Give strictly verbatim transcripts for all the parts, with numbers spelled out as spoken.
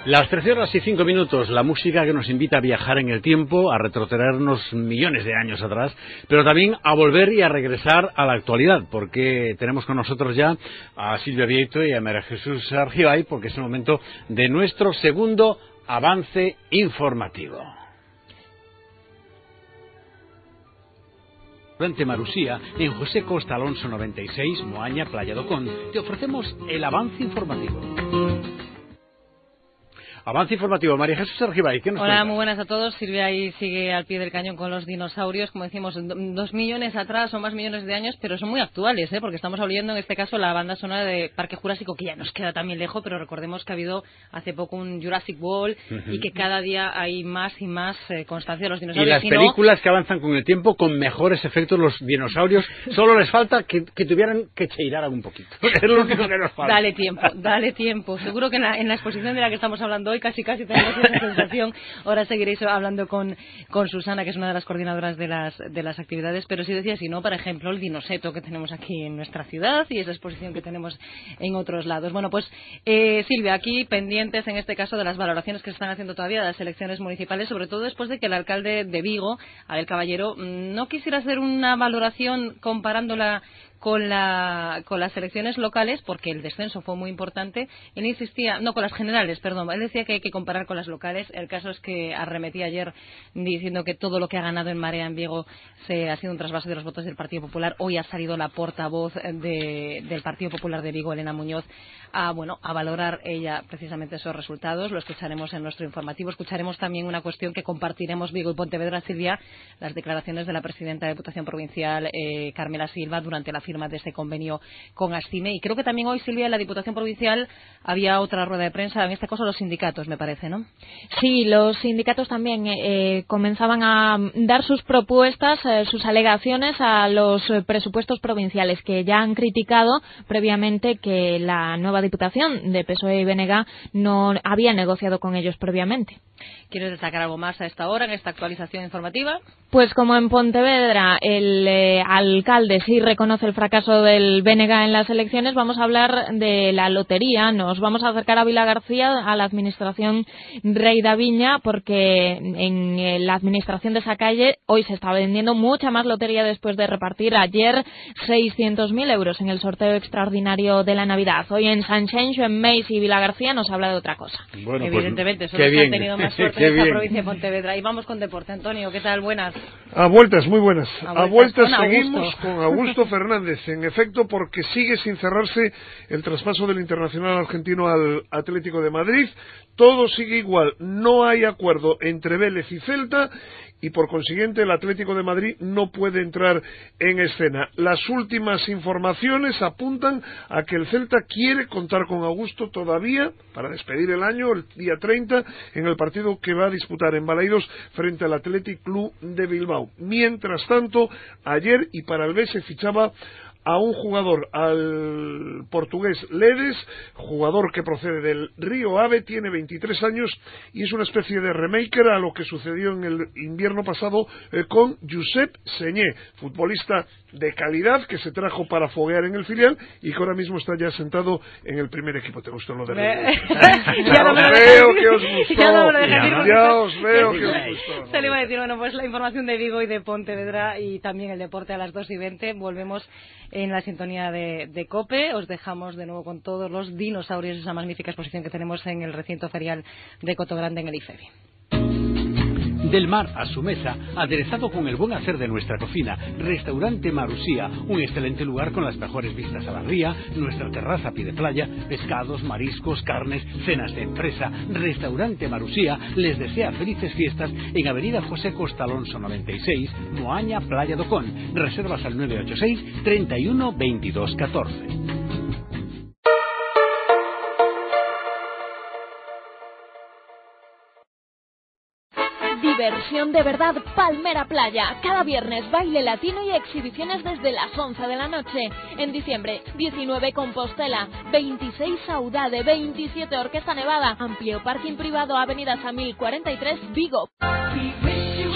Las trece horas y cinco minutos, la música que nos invita a viajar en el tiempo, a retrotraernos millones de años atrás, pero también a volver y a regresar a la actualidad, porque tenemos con nosotros ya a Silvia Vieito y a María Jesús Argibay, porque es el momento de nuestro segundo avance informativo. Durante Marusía, en José Costa Alonso noventa y seis, Moaña, Playa do Con, te ofrecemos el avance informativo. Avance informativo, María Jesús Argibay, ¿qué nos Hola, cuentas? muy buenas a todos. Silvia ahí sigue al pie del cañón con los dinosaurios, como decimos, dos millones atrás o más millones de años, pero son muy actuales, ¿eh? Porque estamos oyendo en este caso la banda sonora de Parque Jurásico, que ya nos queda también lejos, pero recordemos que ha habido hace poco un Jurassic World uh-huh. y que cada día hay más y más eh, constancia de los dinosaurios. Y las si películas no... que avanzan con el tiempo, con mejores efectos, los dinosaurios, solo les falta que, que tuvieran que cheiraran un poquito. Es lo único que nos falta. Dale tiempo, dale tiempo. Seguro que en la, en la exposición de la que estamos hablando hoy casi casi tenemos esa sensación. Ahora seguiréis hablando con, con Susana, que es una de las coordinadoras de las, de las actividades, pero sí decía, si no, por ejemplo, el dinoseto que tenemos aquí en nuestra ciudad y esa exposición que tenemos en otros lados. Bueno, pues eh, Silvia, aquí pendientes en este caso de las valoraciones que se están haciendo todavía de las elecciones municipales, sobre todo después de que el alcalde de Vigo, Abel Caballero, no quisiera hacer una valoración comparándola con, la, con las elecciones locales, porque el descenso fue muy importante. Él insistía, no, con las generales, perdón, él decía que hay que comparar con las locales. El caso es que arremetía ayer diciendo que todo lo que ha ganado en Marea en Vigo se ha sido un trasvase de los votos del Partido Popular. Hoy ha salido la portavoz de, del Partido Popular de Vigo, Elena Muñoz, a, bueno, a valorar ella precisamente esos resultados. Lo escucharemos en nuestro informativo. Escucharemos también una cuestión que compartiremos Vigo y Pontevedra, Silvia, las declaraciones de la presidenta de la Diputación Provincial, eh, Carmela Silva, durante la firma de este convenio con Astime. Y creo que también hoy, Silvia, en la Diputación Provincial había otra rueda de prensa, en este caso los sindicatos, me parece, ¿no? Sí, los sindicatos también eh, comenzaban a dar sus propuestas, eh, sus alegaciones a los presupuestos provinciales, que ya han criticado previamente que la nueva Diputación de P S O E y B N G no había negociado con ellos previamente. ¿Quieres destacar algo más a esta hora, en esta actualización informativa? Pues como en Pontevedra el eh, alcalde sí reconoce el fracaso del B N G en las elecciones, vamos a hablar de la lotería. Nos vamos a acercar a Vila García, a la administración Rei da Viña, porque en eh, la administración de esa calle hoy se está vendiendo mucha más lotería después de repartir ayer seiscientos mil euros en el sorteo extraordinario de la Navidad. Hoy en Sanxenxo, en Meis y Vila García nos habla de otra cosa. Bueno, evidentemente, pues, son los que han tenido más suerte en esta provincia de Pontevedra. Y vamos con deporte. Antonio, ¿qué tal? Buenas. A vueltas, muy buenas. A vueltas, a vueltas seguimos con Augusto Fernández, en efecto, porque sigue sin cerrarse el traspaso del internacional argentino al Atlético de Madrid. Todo sigue igual, no hay acuerdo entre Vélez y Celta y por consiguiente el Atlético de Madrid no puede entrar en escena. Las últimas informaciones apuntan a que el Celta quiere contar con Augusto todavía para despedir el año, el día treinta, en el partido que va a disputar en Balaidos frente al Athletic Club de Bilbao. Mientras tanto, ayer y para el B se fichaba a un jugador, al portugués Ledes, jugador que procede del Río Ave, tiene veintitrés años y es una especie de remaker a lo que sucedió en el invierno pasado eh, con Josep Señé, futbolista de calidad que se trajo para foguear en el filial y que ahora mismo está ya sentado en el primer equipo. ¿Te gustó lo de Ledes? Ya os veo que os gustó. Ya os veo que os gustó. Se le iba a decir, bueno, pues la información de Vigo y de Pontevedra y también el deporte a las dos y veinte. Volvemos en la sintonía de, de COPE. Os dejamos de nuevo con todos los dinosaurios, esa magnífica exposición que tenemos en el recinto ferial de Cotogrande en el IFEBI. Del mar a su mesa, aderezado con el buen hacer de nuestra cocina, Restaurante Marusía, un excelente lugar con las mejores vistas a la ría, nuestra terraza a pie de playa, pescados, mariscos, carnes, cenas de empresa. Restaurante Marusía les desea felices fiestas en Avenida José Costa Alonso noventa y seis, Moaña, Playa do Con. Reservas al nueve ocho seis, treinta y uno, veintidós, catorce. Diversión de verdad, Palmera Playa. Cada viernes baile latino y exhibiciones desde las once de la noche. En diciembre, diecinueve Compostela, veintiséis Saudade, veintisiete Orquesta Nevada, amplio parking privado, Avenida Samil cuarenta y tres, Vigo.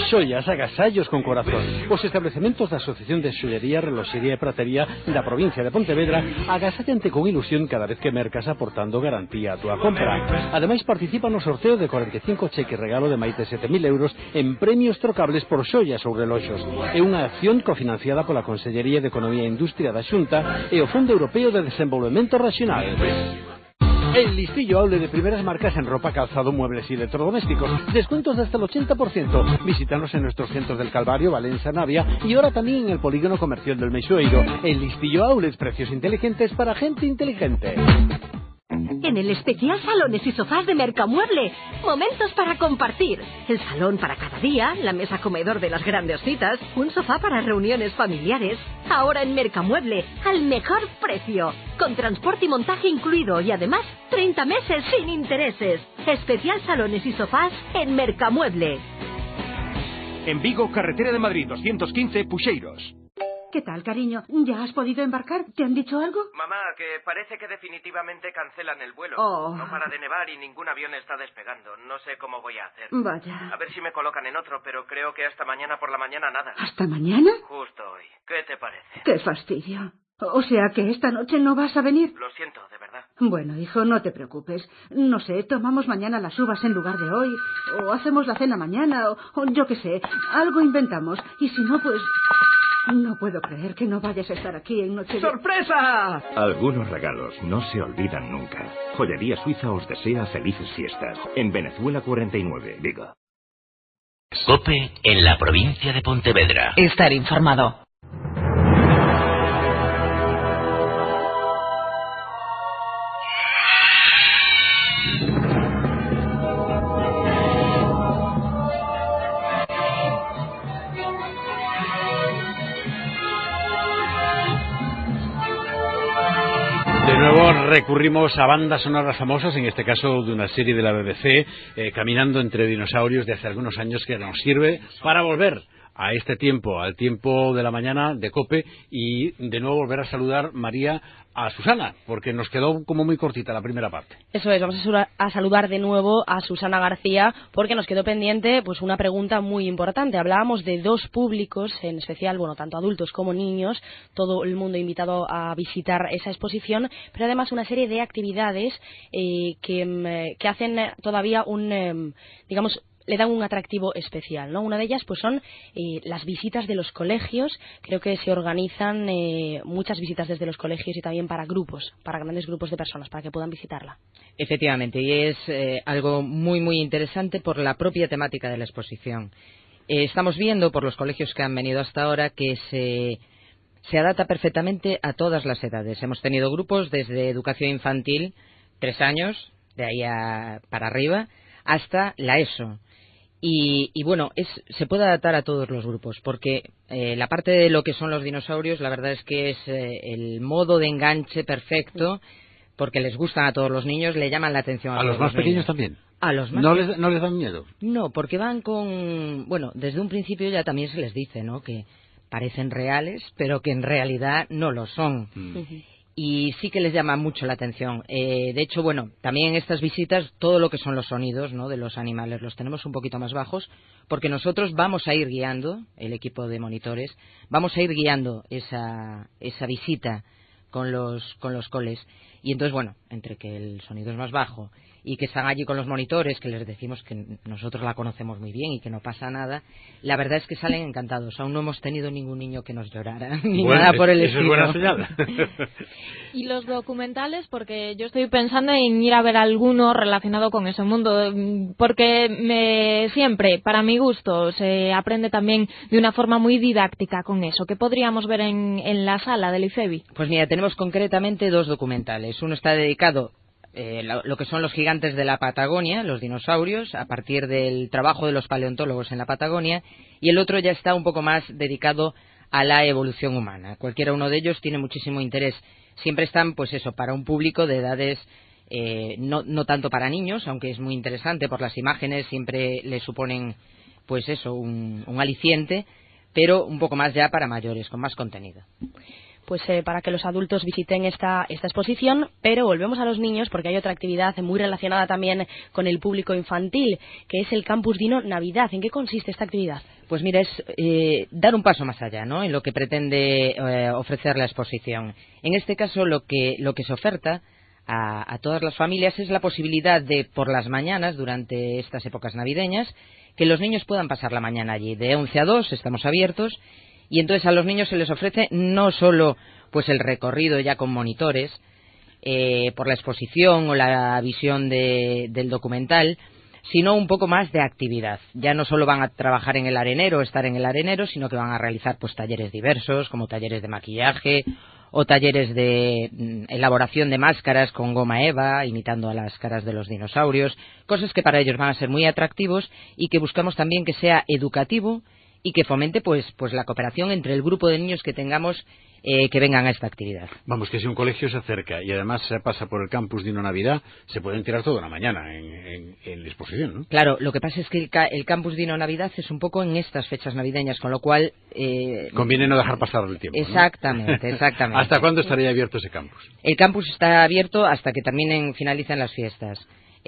Xoias, agasallos con corazón. Os establecementos da Asociación de Xollería, Reloxería e Pratería da provincia de Pontevedra agasallante con ilusión cada vez que mercas aportando garantía a túa compra. Ademais participa no sorteo de cuarenta e cinco cheques regalo de máis de sete mil euros en premios trocables por xoias ou reloxos. É unha acción cofinanciada pola Consellería de Economía e Industria da Xunta e o Fondo Europeo de Desenvolvemento Regional. El listillo Aule de primeras marcas en ropa, calzado, muebles y electrodomésticos. Descuentos de hasta el ochenta por ciento. Visítanos en nuestros centros del Calvario, Valencia, Navia y ahora también en el polígono comercial del Meixoeiro. El listillo Aule, precios inteligentes para gente inteligente. En el especial Salones y Sofás de Mercamueble, momentos para compartir. El salón para cada día, la mesa comedor de las grandes citas, un sofá para reuniones familiares. Ahora en Mercamueble, al mejor precio, con transporte y montaje incluido y además treinta meses sin intereses. Especial Salones y Sofás en Mercamueble. En Vigo, carretera de Madrid, doscientos quince, Puxeiros. ¿Qué tal, cariño? ¿Ya has podido embarcar? ¿Te han dicho algo? Mamá, que parece que definitivamente cancelan el vuelo. Oh. No para de nevar y ningún avión está despegando. No sé cómo voy a hacer. Vaya. A ver si me colocan en otro, pero creo que hasta mañana por la mañana nada. ¿Hasta mañana? Justo hoy. ¿Qué te parece? ¡Qué fastidio! O sea que esta noche no vas a venir. Lo siento, de verdad. Bueno, hijo, no te preocupes. No sé, tomamos mañana las uvas en lugar de hoy, o hacemos la cena mañana, o, o yo qué sé, algo inventamos. Y si no, pues... No puedo creer que no vayas a estar aquí en noche de... ¡Sorpresa! Algunos regalos no se olvidan nunca. Joyería Suiza os desea felices fiestas. En Venezuela cuarenta y nueve, Vigo. COPE en la provincia de Pontevedra. Estar informado. Recurrimos a bandas sonoras famosas, en este caso de una serie de la B B C, eh, Caminando entre dinosaurios, de hace algunos años, que nos sirve para volver a este tiempo, al tiempo de la mañana de COPE, y de nuevo volver a saludar, María, a Susana, porque nos quedó como muy cortita la primera parte. Eso es, vamos a, a saludar de nuevo a Susana García, porque nos quedó pendiente pues una pregunta muy importante. Hablábamos de dos públicos, en especial, bueno, tanto adultos como niños, todo el mundo invitado a visitar esa exposición, pero además una serie de actividades eh, que, que hacen todavía un, eh, digamos, le dan un atractivo especial, ¿no? Una de ellas pues son eh, las visitas de los colegios. Creo que se organizan eh, muchas visitas desde los colegios y también para grupos, para grandes grupos de personas, para que puedan visitarla. Efectivamente, y es eh, algo muy muy interesante por la propia temática de la exposición. Eh, estamos viendo por los colegios que han venido hasta ahora que se, se adapta perfectamente a todas las edades. Hemos tenido grupos desde educación infantil, tres años, de ahí a, para arriba, hasta la ESO. Y, y bueno, es, se puede adaptar a todos los grupos, porque eh, la parte de lo que son los dinosaurios, la verdad es que es eh, el modo de enganche perfecto, porque les gustan a todos los niños, le llaman la atención a, a todos los más los pequeños niños. También. A los más ¿No les, ¿No les dan miedo? No, porque van con... Bueno, desde un principio ya también se les dice, ¿no?, que parecen reales, pero que en realidad no lo son. Mm. Uh-huh. Y sí que les llama mucho la atención. Eh, de hecho, bueno, también en estas visitas todo lo que son los sonidos, ¿no?, de los animales los tenemos un poquito más bajos, porque nosotros vamos a ir guiando, el equipo de monitores, vamos a ir guiando esa, esa visita con los, con los coles. Y entonces, bueno, entre que el sonido es más bajo y que están allí con los monitores, que les decimos que nosotros la conocemos muy bien y que no pasa nada, la verdad es que salen encantados. Aún no hemos tenido ningún niño que nos llorara, ni bueno, nada por el eso estilo. Es buena señal. Y los documentales, porque yo estoy pensando en ir a ver alguno relacionado con ese mundo, porque me, siempre, para mi gusto, se aprende también de una forma muy didáctica con eso. ¿Qué podríamos ver en, en la sala del IFEBI? Pues mira, tenemos concretamente dos documentales. Uno está dedicado Eh, lo, lo que son los gigantes de la Patagonia, los dinosaurios, a partir del trabajo de los paleontólogos en la Patagonia, y el otro ya está un poco más dedicado a la evolución humana. Cualquiera uno de ellos tiene muchísimo interés. Siempre están, pues eso, para un público de edades eh, no, no tanto para niños, aunque es muy interesante por las imágenes, siempre le suponen, pues eso, un, un aliciente, pero un poco más ya para mayores, con más contenido. pues eh, para que los adultos visiten esta, esta exposición, pero volvemos a los niños porque hay otra actividad muy relacionada también con el público infantil, que es el Campus Dino Navidad. ¿En qué consiste esta actividad? Pues mira, es eh, dar un paso más allá, ¿no?, en lo que pretende eh, ofrecer la exposición. En este caso, lo que, lo que se oferta a, a todas las familias es la posibilidad de, por las mañanas, durante estas épocas navideñas, que los niños puedan pasar la mañana allí. De once a dos estamos abiertos, y entonces a los niños se les ofrece no solo pues el recorrido ya con monitores eh, por la exposición o la visión de, del documental, sino un poco más de actividad. Ya no solo van a trabajar en el arenero, estar en el arenero, sino que van a realizar pues talleres diversos, como talleres de maquillaje o talleres de mm, elaboración de máscaras con goma eva, imitando a las caras de los dinosaurios, cosas que para ellos van a ser muy atractivos y que buscamos también que sea educativo y que fomente pues pues la cooperación entre el grupo de niños que tengamos eh, que vengan a esta actividad. Vamos, que si un colegio se acerca y además se pasa por el Campus Dino Navidad, se pueden tirar toda la mañana en, en, en la exposición, ¿no? Claro, lo que pasa es que el, el Campus Dino Navidad es un poco en estas fechas navideñas, con lo cual... Eh, conviene no dejar pasar el tiempo, exactamente, ¿no? Exactamente. ¿Hasta cuándo estaría abierto ese campus? El campus está abierto hasta que terminen, finalicen las fiestas.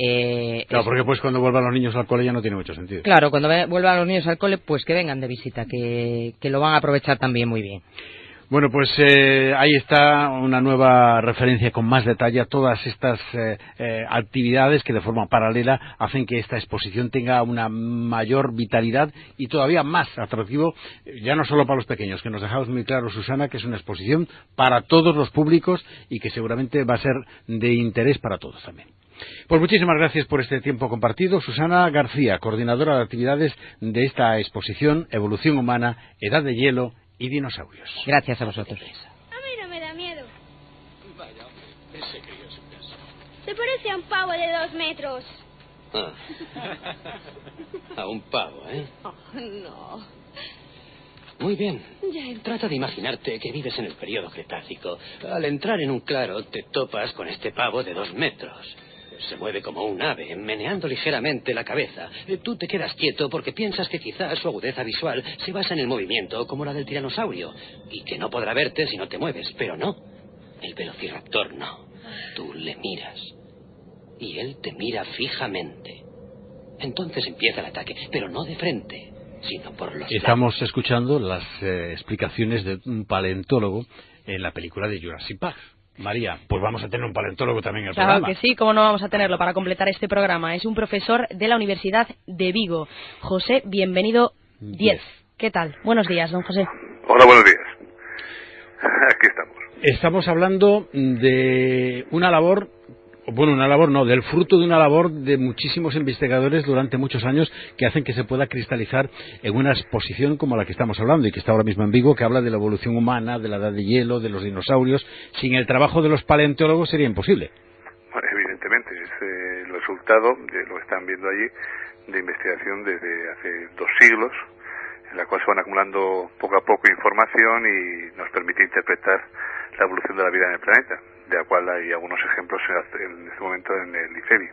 Eh, claro, es... porque pues cuando vuelvan los niños al cole ya no tiene mucho sentido. Claro, cuando vuelvan los niños al cole, pues que vengan de visita, que, que lo van a aprovechar también muy bien. Bueno, pues eh, ahí está una nueva referencia con más detalle a todas estas eh, eh, actividades que de forma paralela hacen que esta exposición tenga una mayor vitalidad y todavía más atractivo, ya no solo para los pequeños, que nos dejamos muy claro, Susana, que es una exposición para todos los públicos y que seguramente va a ser de interés para todos también. Pues muchísimas gracias por este tiempo compartido. Susana García, coordinadora de actividades de esta exposición Evolución Humana, Edad de Hielo y Dinosaurios. Gracias a vosotros. A mí no me da miedo. Vaya, ese crío es un caso. Se parece a un pavo de dos metros. Ah. A un pavo, ¿eh? Oh, no. Muy bien. Ya Trata de imaginarte que vives en el periodo Cretácico. Al entrar en un claro te topas con este pavo de dos metros. Se mueve como un ave, meneando ligeramente la cabeza. Tú te quedas quieto porque piensas que quizás su agudeza visual se basa en el movimiento como la del tiranosaurio y que no podrá verte si no te mueves, pero no. El velociraptor no. Tú le miras y él te mira fijamente. Entonces empieza el ataque, pero no de frente, sino por los Estamos lados. escuchando las eh, explicaciones de un paleontólogo en la película de Jurassic Park. María, pues vamos a tener un paleontólogo también en el claro programa. Claro que sí, cómo no vamos a tenerlo para completar este programa. Es un profesor de la Universidad de Vigo. José, bienvenido diez. ¿Qué tal? Buenos días, don José. Hola, buenos días. Aquí estamos. Estamos hablando de una labor, bueno, una labor no, del fruto de una labor de muchísimos investigadores durante muchos años que hacen que se pueda cristalizar en una exposición como la que estamos hablando y que está ahora mismo en Vigo, que habla de la evolución humana, de la edad de hielo, de los dinosaurios. Sin el trabajo de los paleontólogos sería imposible. Bueno, evidentemente, es eh, el resultado, de lo que están viendo allí, de investigación desde hace dos siglos, en la cual se van acumulando poco a poco información y nos permite interpretar la evolución de la vida en el planeta, de la cual hay algunos ejemplos en este momento en el IFEBI.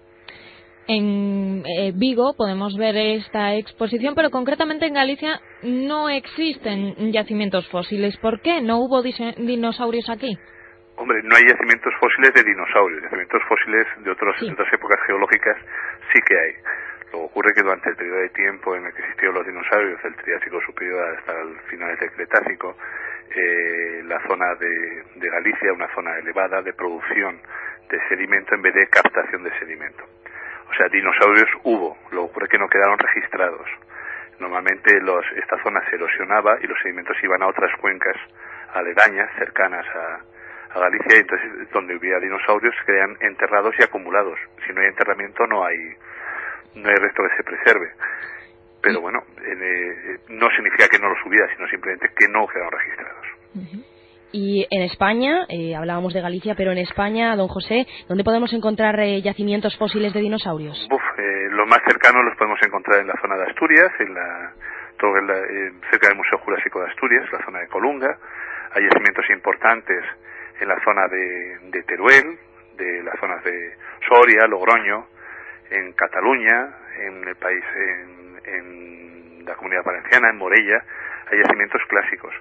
En eh, Vigo podemos ver esta exposición, pero concretamente en Galicia no existen yacimientos fósiles. ¿Por qué no hubo dinosaurios aquí? Hombre, no hay yacimientos fósiles de dinosaurios. Yacimientos fósiles de, otros, sí. de otras épocas geológicas sí que hay. Lo que ocurre que durante el periodo de tiempo en el que existieron los dinosaurios, el Triásico superior hasta el finales del Cretácico, eh, la zona de, de Galicia, una zona elevada de producción de sedimento en vez de captación de sedimento. O sea, dinosaurios hubo, lo que ocurre es que no quedaron registrados. Normalmente los, esta zona se erosionaba y los sedimentos iban a otras cuencas aledañas, cercanas a, a Galicia, y entonces donde hubiera dinosaurios se quedan enterrados y acumulados. Si no hay enterramiento no hay no hay resto que se preserve. Pero bueno, eh, no significa que no los hubiera, sino simplemente que no quedaron registrados. Uh-huh. Y en España, eh, hablábamos de Galicia, pero en España, don José, ¿dónde podemos encontrar eh, yacimientos fósiles de dinosaurios? Uf, eh, los más cercanos los podemos encontrar en la zona de Asturias, en la, todo en la, eh, cerca del Museo Jurásico de Asturias, la zona de Colunga. Hay yacimientos importantes en la zona de, de Teruel, de las zonas de Soria, Logroño, en Cataluña, en el país, en, en la Comunidad Valenciana, en Morella. Hay yacimientos clásicos.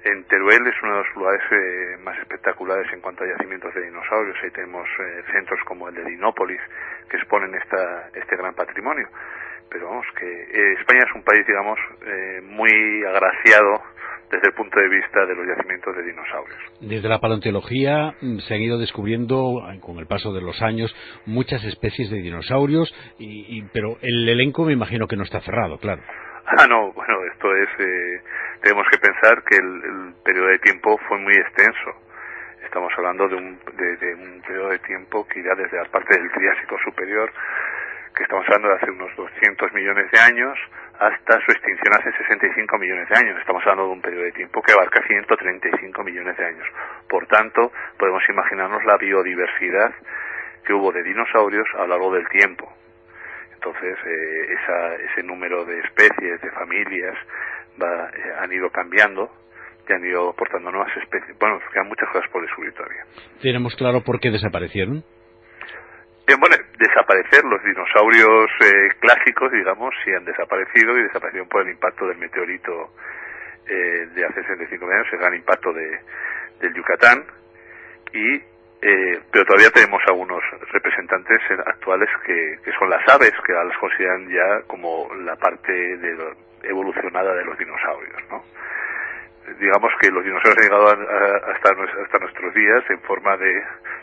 En Teruel es uno de los lugares eh, más espectaculares en cuanto a yacimientos de dinosaurios. Ahí tenemos eh, centros como el de Dinópolis que exponen esta, este gran patrimonio. Pero vamos, que eh, España es un país, digamos, eh, muy agraciado desde el punto de vista de los yacimientos de dinosaurios. Desde la paleontología se han ido descubriendo, con el paso de los años, muchas especies de dinosaurios, y, y, pero el elenco me imagino que no está cerrado, claro. Ah, no, bueno, esto es... Eh, tenemos que pensar que el, el periodo de tiempo fue muy extenso. Estamos hablando de un, de, de un periodo de tiempo que irá desde la parte del Triásico superior, que estamos hablando de hace unos doscientos millones de años, hasta su extinción hace sesenta y cinco millones de años. Estamos hablando de un periodo de tiempo que abarca ciento treinta y cinco millones de años. Por tanto, podemos imaginarnos la biodiversidad que hubo de dinosaurios a lo largo del tiempo. Entonces, eh, esa, ese número de especies, de familias, va, eh, han ido cambiando y han ido aportando nuevas especies. Bueno, quedan muchas cosas por descubrir todavía. ¿Tenemos claro por qué desaparecieron? Bien, bueno, desaparecer, los dinosaurios eh, clásicos, digamos, sí han desaparecido y desaparecieron por el impacto del meteorito eh, de hace sesenta y cinco años, el gran impacto de, del Yucatán, y eh, pero todavía tenemos algunos representantes actuales que, que son las aves, que las consideran ya como la parte de lo, evolucionada de los dinosaurios, ¿no? Digamos que los dinosaurios han llegado a, a, hasta, hasta nuestros días en forma de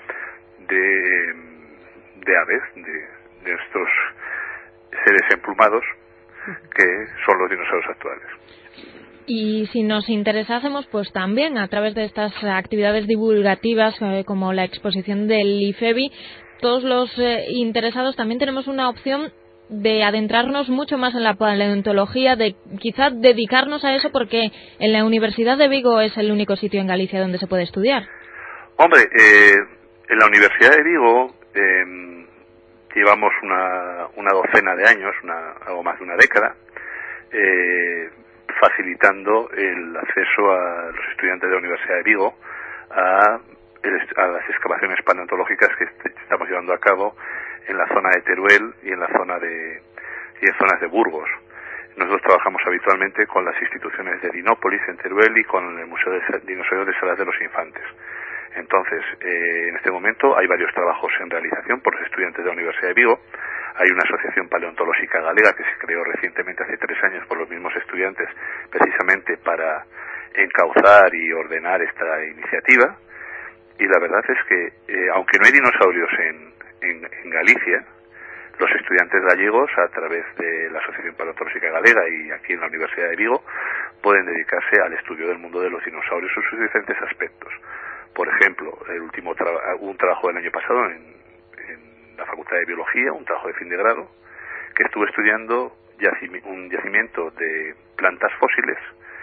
de, de aves, de, de estos seres emplumados que son los dinosaurios actuales. Y si nos interesásemos, pues también a través de estas actividades divulgativas eh, como la exposición del IFEBI, todos los eh, interesados también tenemos una opción de adentrarnos mucho más en la paleontología, de quizá dedicarnos a eso, porque en la Universidad de Vigo es el único sitio en Galicia donde se puede estudiar. Hombre, eh, en la Universidad de Vigo eh, llevamos una, una docena de años, una, algo más de una década, eh, facilitando el acceso a los estudiantes de la Universidad de Vigo a, a las excavaciones paleontológicas que estamos llevando a cabo en la zona de Teruel y en la zona de y en zonas de Burgos. Nosotros trabajamos habitualmente con las instituciones de Dinópolis en Teruel y con el Museo de Dinosaurios de Salas de los Infantes. Entonces, eh, en este momento hay varios trabajos en realización por los estudiantes de la Universidad de Vigo. Hay una asociación paleontológica galega que se creó recientemente, hace tres años, por los mismos estudiantes, precisamente para encauzar y ordenar esta iniciativa. Y la verdad es que, eh, aunque no hay dinosaurios en, en, en Galicia, los estudiantes gallegos, a través de la Asociación Paleontológica Galega y aquí en la Universidad de Vigo, pueden dedicarse al estudio del mundo de los dinosaurios en sus diferentes aspectos. Por ejemplo, el último tra- un trabajo del año pasado en, en la Facultad de Biología, un trabajo de fin de grado, que estuvo estudiando yacimi- un yacimiento de plantas fósiles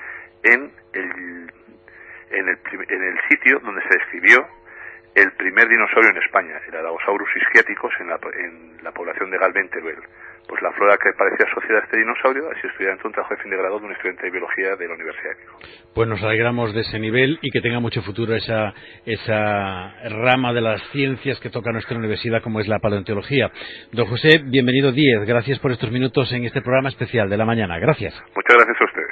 en el, en el, en el sitio donde se describió el primer dinosaurio en España, el Alagosaurus isquiaticus, en la, en la población de Galve, en Teruel. Pues la flora que parecía asociada a este dinosaurio ha sido estudiada en un trabajo de fin de grado de un estudiante de biología de la Universidad de Vigo. Pues nos alegramos de ese nivel y que tenga mucho futuro esa, esa rama de las ciencias que toca nuestra universidad, como es la paleontología. Don José, bienvenido Díez. Gracias por estos minutos en este programa especial de la mañana. Gracias. Muchas gracias a ustedes.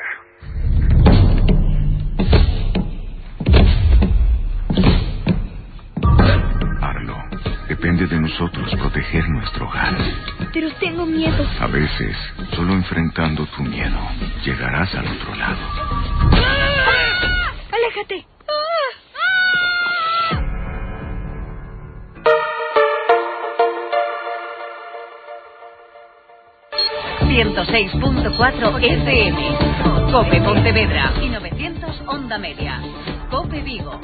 Depende de nosotros proteger nuestro hogar. Pero tengo miedo. A veces, solo enfrentando tu miedo, llegarás al otro lado. ¡Ah! ¡Aléjate! ciento seis punto cuatro F M. Cope Pontevedra y novecientos Onda Media. Cope Vigo.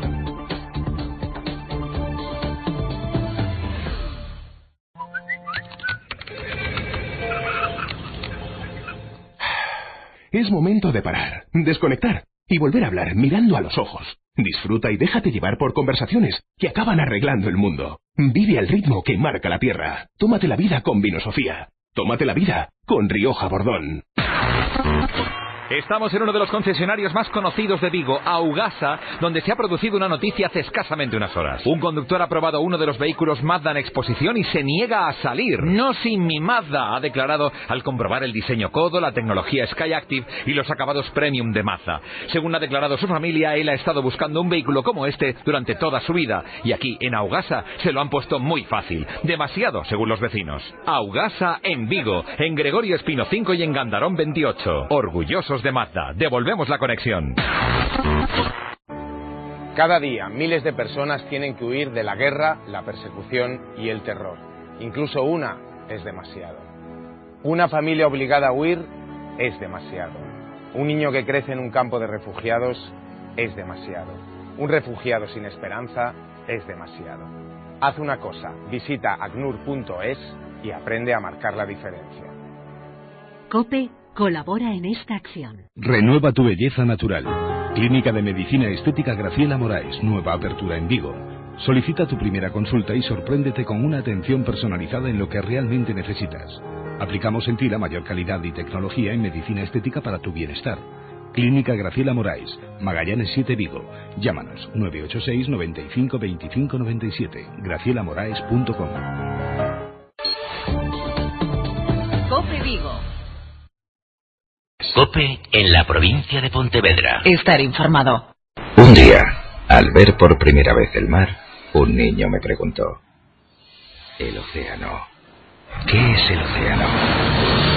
Es momento de parar, desconectar y volver a hablar mirando a los ojos. Disfruta y déjate llevar por conversaciones que acaban arreglando el mundo. Vive al ritmo que marca la tierra. Tómate la vida con Vino Sofía. Tómate la vida con Rioja Bordón. Estamos en uno de los concesionarios más conocidos de Vigo, Augasa, donde se ha producido una noticia hace escasamente unas horas. Un conductor ha probado uno de los vehículos Mazda en exposición y se niega a salir. No sin mi Mazda, ha declarado al comprobar el diseño codo, la tecnología Skyactiv y los acabados premium de Mazda. Según ha declarado su familia, él ha estado buscando un vehículo como este durante toda su vida. Y aquí, en Augasa, se lo han puesto muy fácil. Demasiado, según los vecinos. Augasa en Vigo, en Gregorio Espino cinco y en Gandarón veintiocho. Orgullosos de Mazda. Devolvemos la conexión. Cada día, miles de personas tienen que huir de la guerra, la persecución y el terror. Incluso una es demasiado. Una familia obligada a huir es demasiado. Un niño que crece en un campo de refugiados es demasiado. Un refugiado sin esperanza es demasiado. Haz una cosa, visita acnur punto es y aprende a marcar la diferencia. COPE colabora en esta acción. Renueva tu belleza natural. Clínica de Medicina Estética Graciela Moraes, nueva apertura en Vigo. Solicita tu primera consulta y sorpréndete con una atención personalizada en lo que realmente necesitas. Aplicamos en ti la mayor calidad y tecnología en medicina estética para tu bienestar. Clínica Graciela Moraes, Magallanes siete Vigo. Llámanos nueve ocho seis, noventa y cinco, veinticinco noventa y siete. graciela moraes punto com. COPE Vigo. COPE en la provincia de Pontevedra. Estar informado. Un día, al ver por primera vez el mar, un niño me preguntó: ¿el océano? ¿Qué es el océano?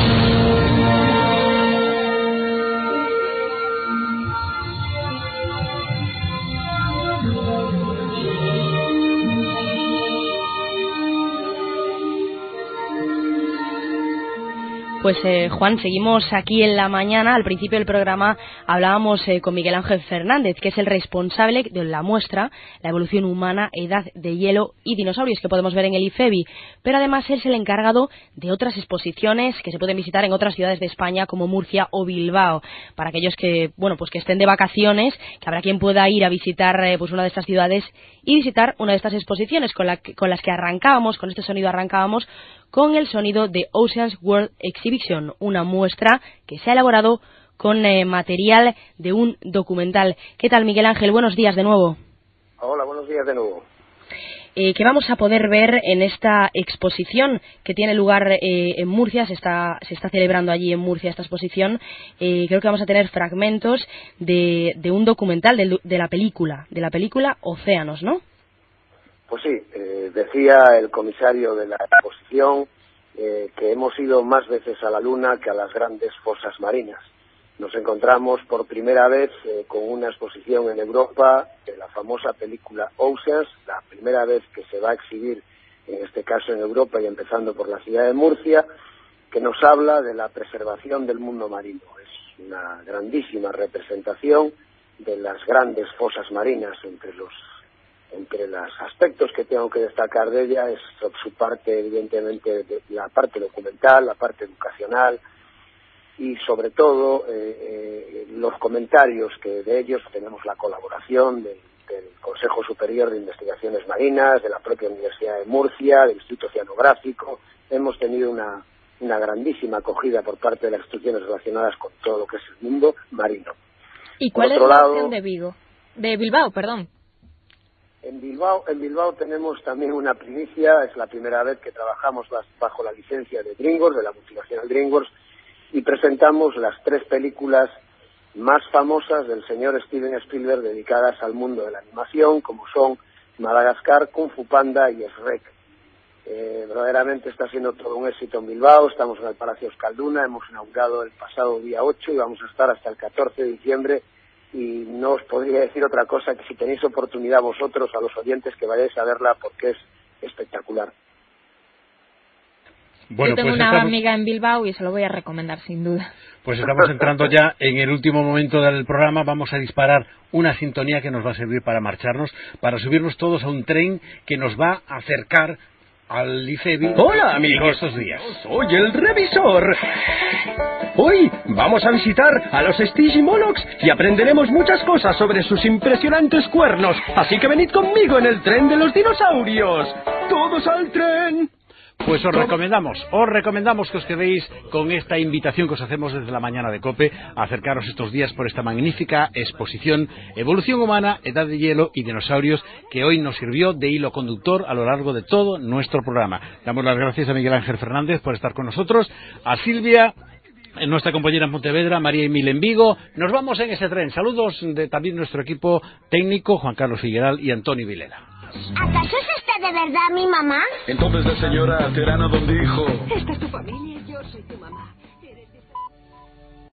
Pues eh, Juan, seguimos aquí en la mañana. Al principio del programa hablábamos eh, con Miguel Ángel Fernández, que es el responsable de la muestra La evolución humana, edad de hielo y dinosaurios, que podemos ver en el IFEBI. Pero además él es el encargado de otras exposiciones que se pueden visitar en otras ciudades de España, como Murcia o Bilbao. Para aquellos que, bueno, pues que estén de vacaciones, que habrá quien pueda ir a visitar eh, pues una de estas ciudades y visitar una de estas exposiciones con, la que, con las que arrancábamos, con este sonido arrancábamos, con el sonido de Oceans World Exhibition, una muestra que se ha elaborado con eh, material de un documental. ¿Qué tal, Miguel Ángel? Buenos días de nuevo. Hola, buenos días de nuevo. Eh, ¿Qué vamos a poder ver en esta exposición que tiene lugar eh, en Murcia? Se está, se está celebrando allí en Murcia esta exposición. Eh, creo que vamos a tener fragmentos de, de un documental, de, de la película, de la película Océanos, ¿no? Pues sí, eh, decía el comisario de la exposición eh, que hemos ido más veces a la Luna que a las grandes fosas marinas. Nos encontramos por primera vez eh, con una exposición en Europa de la famosa película Oceans, la primera vez que se va a exhibir, en este caso en Europa y empezando por la ciudad de Murcia, que nos habla de la preservación del mundo marino. Es una grandísima representación de las grandes fosas marinas. Entre los Entre los aspectos que tengo que destacar de ella es su parte, evidentemente, de la parte documental, la parte educacional y, sobre todo, eh, eh, los comentarios que de ellos tenemos la colaboración del, del Consejo Superior de Investigaciones Marinas, de la propia Universidad de Murcia, del Instituto Oceanográfico. Hemos tenido una, una grandísima acogida por parte de las instituciones relacionadas con todo lo que es el mundo marino. ¿Y cuál por es otro la lado, opción de Vigo? De Bilbao, perdón. En Bilbao, en Bilbao tenemos también una primicia. Es la primera vez que trabajamos bajo la licencia de DreamWorks, de la multinacional DreamWorks, y presentamos las tres películas más famosas del señor Steven Spielberg dedicadas al mundo de la animación, como son Madagascar, Kung Fu Panda y Shrek. Eh, verdaderamente está siendo todo un éxito en Bilbao. Estamos en el Palacio Euskalduna, hemos inaugurado el pasado día ocho y vamos a estar hasta el catorce de diciembre. Y no os podría decir otra cosa que si tenéis oportunidad vosotros, a los oyentes, que vayáis a verla porque es espectacular. Bueno, Yo tengo pues una estamos, amiga en Bilbao y se lo voy a recomendar sin duda. pues estamos entrando ya en el último momento del programa. Vamos a disparar una sintonía que nos va a servir para marcharnos, para subirnos todos a un tren que nos va a acercar al IFEBI. Hola, amigos. Estos días. Soy el revisor. Hoy vamos a visitar a los Stygimolochs y aprenderemos muchas cosas sobre sus impresionantes cuernos. Así que venid conmigo en el tren de los dinosaurios. ¡Todos al tren! Pues os recomendamos, os recomendamos que os quedéis con esta invitación que os hacemos desde la mañana de COPE, a acercaros estos días por esta magnífica exposición Evolución Humana, Edad de Hielo y Dinosaurios, que hoy nos sirvió de hilo conductor a lo largo de todo nuestro programa. Damos las gracias a Miguel Ángel Fernández por estar con nosotros, a Silvia, nuestra compañera en Pontevedra, María Emil en Vigo. Nos vamos en ese tren. Saludos de también nuestro equipo técnico, Juan Carlos Figueral y Antonio Vilela. ¿Acaso es esta de verdad mi mamá? Entonces la señora Terana donde dijo... Esta es tu familia y yo soy tu mamá.